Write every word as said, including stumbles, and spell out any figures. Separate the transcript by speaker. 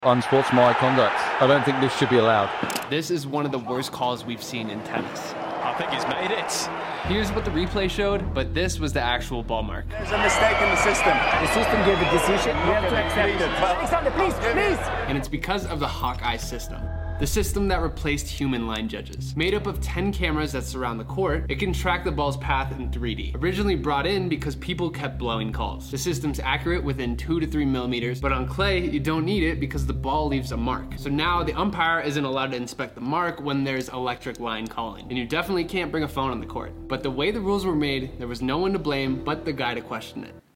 Speaker 1: Unsportsmanlike conduct. I don't think this should be allowed.
Speaker 2: This is one of the worst calls we've seen in tennis.
Speaker 3: I think he's made it.
Speaker 2: Here's what the replay showed, but this was the actual ball mark.
Speaker 4: There's a mistake in the system.
Speaker 5: The system gave a decision. You have to accept it.
Speaker 4: Alexander,
Speaker 5: please, please.
Speaker 2: And it's because of the Hawkeye system. The system that replaced human line judges. Made up of ten cameras that surround the court, it can track the ball's path in three D. Originally brought in because people kept blowing calls. The system's accurate within two to three millimeters, but on clay, you don't need it because the ball leaves a mark. So now the umpire isn't allowed to inspect the mark when there's electric line calling. And you definitely can't bring a phone on the court. But the way the rules were made, there was no one to blame but the guy to question it.